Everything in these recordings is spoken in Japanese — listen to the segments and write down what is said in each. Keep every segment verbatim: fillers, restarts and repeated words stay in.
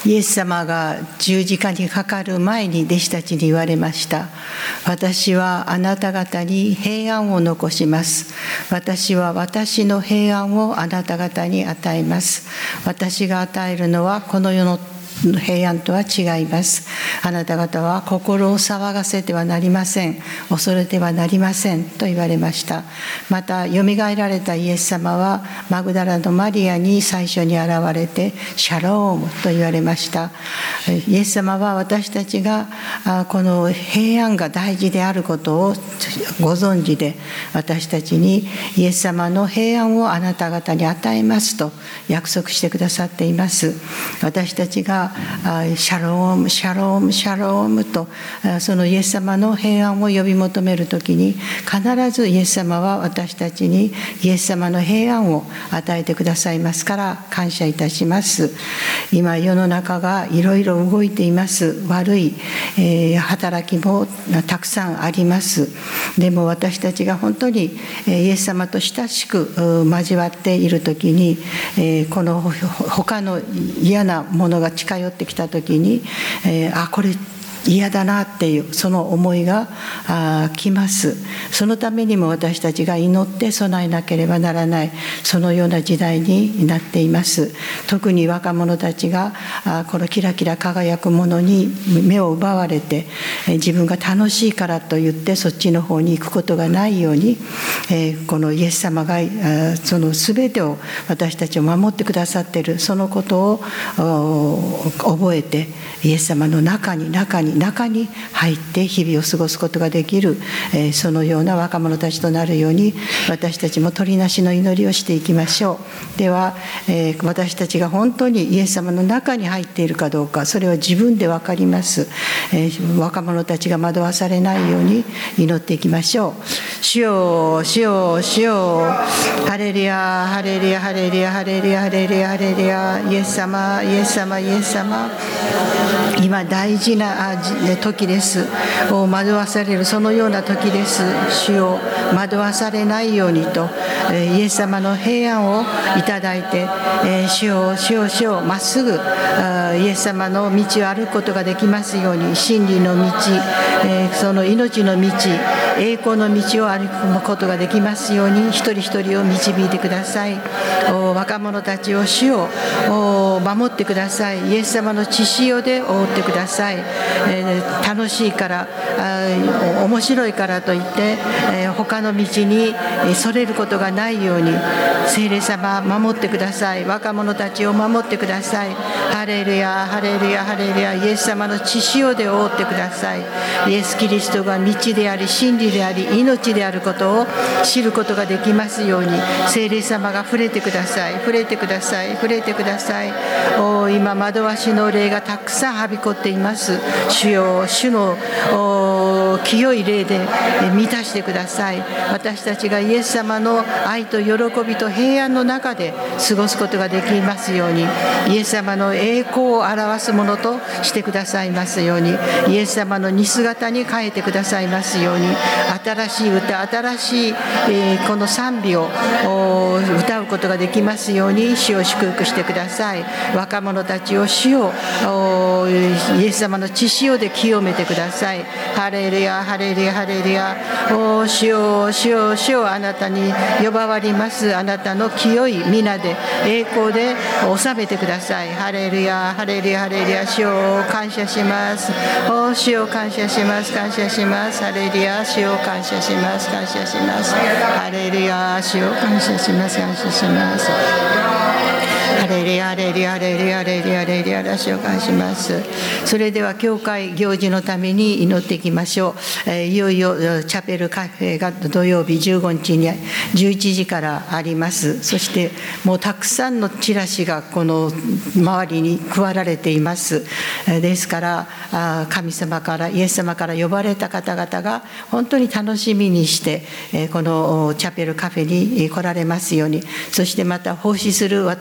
イエス様が十字架にかかる前に弟子たちに言われました。私はあなた方に平安を残します。私は私の平安をあなた方に与えます。私が与えるのはこの世の平安とは違います。あなた方は心を騒がせてはなりません。恐れてはなりませんと言われました。またよみがえられたイエス様はマグダラのマリアに最初に現れてシャロームと言われました。イエス様は私たちがこの平安が大事であることをご存知で、私たちにイエス様の平安をあなた方に与えますと約束してくださっています。私たちがシャロームシャロームシャロームとそのイエス様の平安を呼び求めるときに、必ずイエス様は私たちにイエス様の平安を与えてくださいますから感謝いたします。今世の中がいろいろ動いています。悪い、えー、働きもたくさんあります。でも私たちが本当にイエス様と親しく交わっているときに、えー、この他の嫌なものが近寄ってきたときに、えー、あこれ嫌だなっていうその思いがあ来ます。そのためにも私たちが祈って備えなければならない、そのような時代になっています。特に若者たちがあこのキラキラ輝くものに目を奪われて、自分が楽しいからと言ってそっちの方に行くことがないように、えー、このイエス様がその全てを私たちを守ってくださっている、そのことを覚えてイエス様の中に中に中に入って日々を過ごすことができる、えー、そのような若者たちとなるように、私たちも取りなしの祈りをしていきましょう。では、えー、私たちが本当にイエス様の中に入っているかどうか、それは自分で分かります。えー、若者たちが惑わされないように祈っていきましょう。主よ主よ主よ、ハレルヤハレルヤハレルヤハレルヤハレルヤハレルヤ、イエス様イエス様イエス様、今大事な時です。惑わされるそのような時です。主を惑わされないようにと、イエス様の平安をいただいて、主を主を主をまっすぐイエス様の道を歩くことができますように、真理の道、その命の道、栄光の道を歩くことができますように、一人一人を導いてください。若者たちを主を守ってください。イエス様の血潮で覆ってください。楽しいから面白いからといって他の道にそれることがないように、聖霊様守ってください。若者たちを守ってください。ハレルヤハレルヤハレルヤ、イエス様の血潮で覆ってください。イエス・キリストが道であり真理であり命であることを知ることができますように、聖霊様が触れてください触れてください触れてください。お今惑わしの霊がたくさんはびこっています。主よ、主の清い霊で満たしてください。私たちがイエス様の愛と喜びと平安の中で過ごすことができますように、イエス様の栄光を表すものとしてくださいますように、イエス様の似姿に変えてくださいますように、新しい歌、新しい、えー、この賛美を歌うことができますように、主を祝福してください。若者たちを主をイエス様の血潮で清めてください。ハレルヤハレルヤハレルヤ、お主よ主よ主よ、あなたに呼ばわります。あなたの清い皆で栄光で収めてください。ハレルヤハレルヤハレルヤ、主を感謝します。お主を感謝します感謝します。ハレルヤ、主を感謝します感謝します。ハレルヤ、主を感謝します感謝します。ハレルヤハレルヤハレルヤハレルヤハレルヤ、主を感謝します。それでは教会行事のために祈っていきましょう。えー、いよいよチャペルカフェが土曜日じゅうごにちにじゅういちじからあります。そしてもうたくさんのチラシがこの周りに配られています。ですから神様からイエス様から呼ばれた方々が本当に楽しみにしてこのチャペルカフェに来られますように、そしてまた奉仕する私たち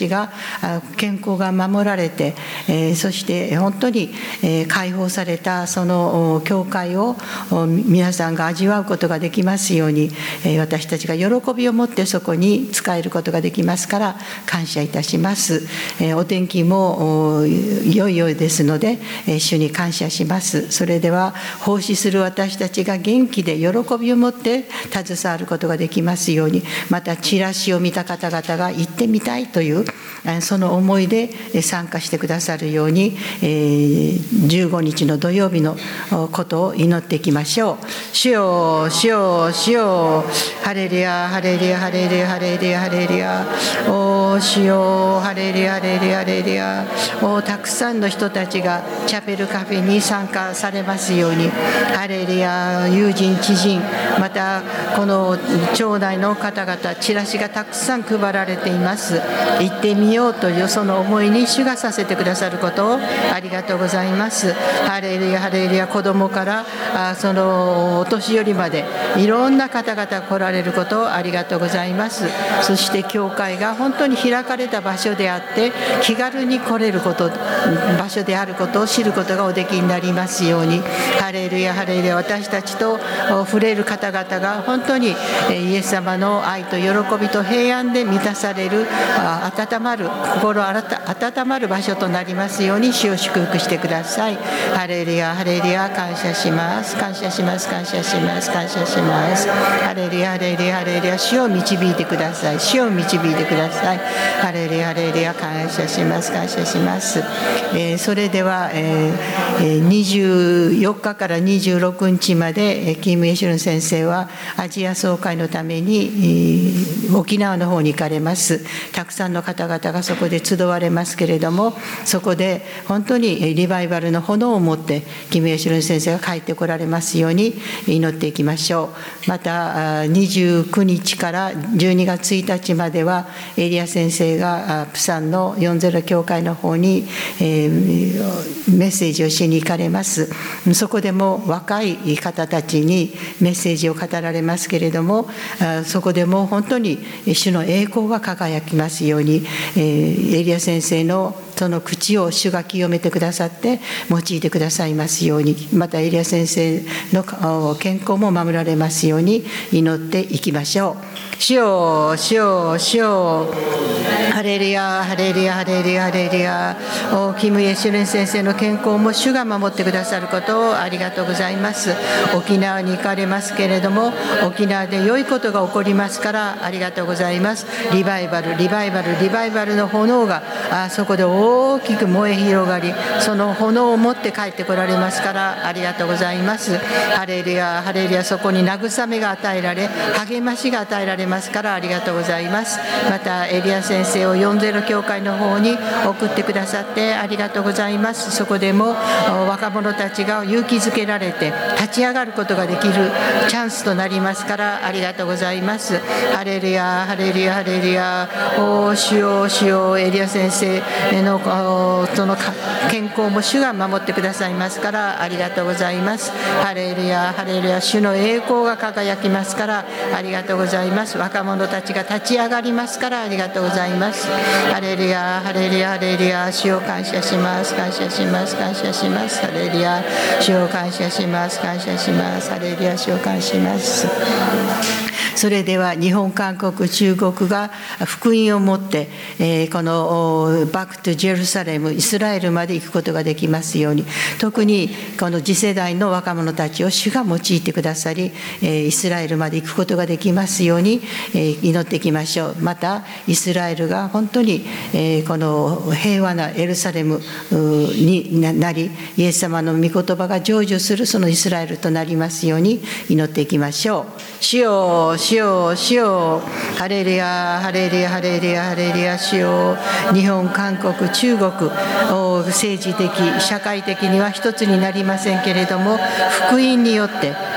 ちが健康が守られて、そして本当に解放されたその教会を皆さんが味わうことができますように、私たちが喜びを持ってそこに仕えることができますから感謝いたします。お天気も良いようですので主に感謝します。それでは奉仕する私たちが元気で喜びを持って携わることができますように、またチラシを見た方々が行ってみたいというその思いで参加してくださるように、じゅうごにちの土曜日のことを祈っていきましょう。主よ主よ主よ、ハレルヤハレルヤハレルヤハレルヤハレルヤ、お主よハレルヤハレルヤハレルヤ、おたくさんの人たちがチャペルカフェに参加されますように、ハレルヤ、友人知人、またこの町内の方々、チラシがたくさん配られています。行ってみようというその思いに主がさせてくださることをありがとうございます。ハレルヤハレルヤ、子供からあそのお年寄りまでいろんな方々が来られることをありがとうございます。そして教会が本当に開かれた場所であって気軽に来れること、場所であることを知ることがおできになりますように、ハレルヤハレルヤ、私たちと触れる方々が本当にイエス様の愛と喜びと平安で満たされる、温まる、心温まる場所となりますように主を祝福してください。ハレルヤハレルヤ、感謝します感謝します感謝します感謝します。ハレルヤハレルヤハレルヤ、主を導いてください主を導いてください。ハレルヤハレルヤ、感謝します感謝します。えー、それでは、えー、にじゅうよっかからにじゅうろくにちまでキム・イェシュルン先生はアジア総会のために沖縄の方に行かれます。たくさんの方々がそこで集われますけれども、そこで本当にリバイバルの炎を持ってキム・イェシュルン先生が帰ってこられますように祈っていきましょう。またにじゅうくにちからじゅうにがつついたちまではエリア先生がプサンのよんじゅう教会の方にメッセージをしに行かれます。そこでも若い方たちにメッセージを語られますけれども、そこでも本当に主の栄光が輝きますように、エリア先生のその口を主が清めてくださって用いてくださいますように、またエリア先生の健康も守られますように祈っていきましょう。主よ主よ主よ、ハレルヤハレルヤハレルヤハレルヤ、キム・イェシュレン先生の健康も主が守ってくださることをありがとうございます。沖縄に行かれますけれども、沖縄で良いことが起こりますからありがとうございます。リバイバルリバイバルリバイバルの炎があそこで大きく燃え広がり、その炎を持って帰ってこられますからありがとうございます。ハレルヤハレルヤ、そこに慰めが与えられ励ましが与えられますからありがとうございます。またエリア先生をよんじゅう教会の方に送ってくださってありがとうございます。そこでも若者たちが勇気づけられて立ち上がることができるチャンスとなりますからありがとうございます。ハレルヤハレルヤハレルヤ、お主よ主よ、エリア先生のその健康も主が守ってくださいますからありがとうございます。ハレルヤハレルヤ、主の栄光が輝きますからありがとうございます。若者たちが立ち上がりますからありがとうございます。ハレルヤハレルヤハレルヤ、主を感謝します感謝します感謝します。ハレルヤ、主を感謝します感謝します。ハレルヤ、主を感謝します。それでは日本韓国中国が福音を持って、えー、このバックトゥジェルサレム、イスラエルまで行くことができますように、特にこの次世代の若者たちを主が用いてくださり、えー、イスラエルまで行くことができますように、えー、祈っていきましょう。またイスラエルが本当に、えー、この平和なエルサレムになり、イエス様の御言葉が成就するそのイスラエルとなりますように祈っていきましょう。主よ主よ主よ、ハレルヤハレルヤハレルヤハレルヤ、主よ、日本韓国中国政治的社会的には一つになりませんけれども、福音によって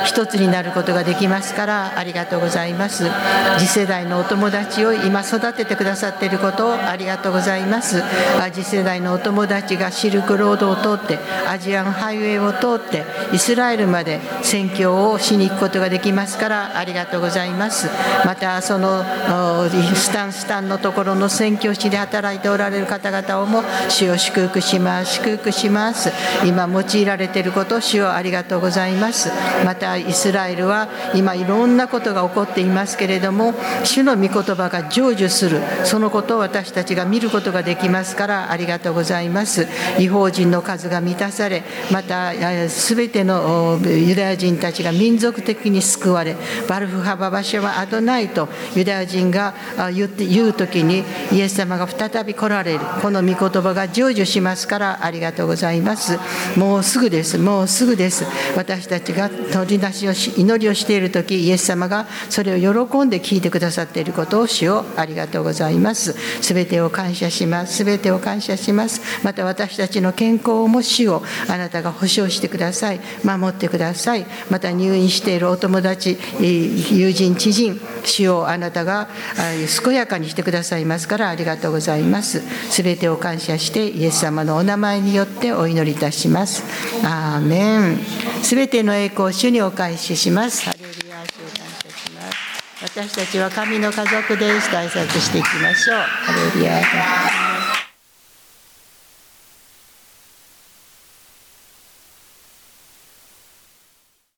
一つになることができますからありがとうございます。次世代のお友達を今育ててくださっていることをありがとうございます。次世代のお友達がシルクロードを通ってアジアンハイウェイを通ってイスラエルまで宣教をしに行くことができますからありがとうございます。またそのスタンスタンのところの宣教師で働いておられる方々をも主を祝福します祝福します。今用いられていることを主をありがとうございます。またイスラエルは今いろんなことが起こっていますけれども、主の御言葉が成就する、そのことを私たちが見ることができますからありがとうございます。異邦人の数が満たされ、またすべてのユダヤ人たちが民族的に救われ、バルフハバ場所はアドナイとユダヤ人が言って言うときにイエス様が再び来られる、この御言葉が成就しますからありがとうございます。もうすぐですもうすぐです。私たちが取り出しをし祈りをしているとき、イエス様がそれを喜んで聞いてくださっていることを主をありがとうございます。すべてを感謝します。すべてを感謝します。また私たちの健康をも主をあなたが保証してください、守ってください。また入院しているお友達、友人、知人、主をあなたが健やかにしてくださいますからありがとうございます。すべてを感謝してイエス様のお名前によってお祈りいたします。アーメン。すべての栄光を主にお返しします。ハレルヤ、主を感謝します。私たちは神の家族です。対策していきましょう。ハレルヤ。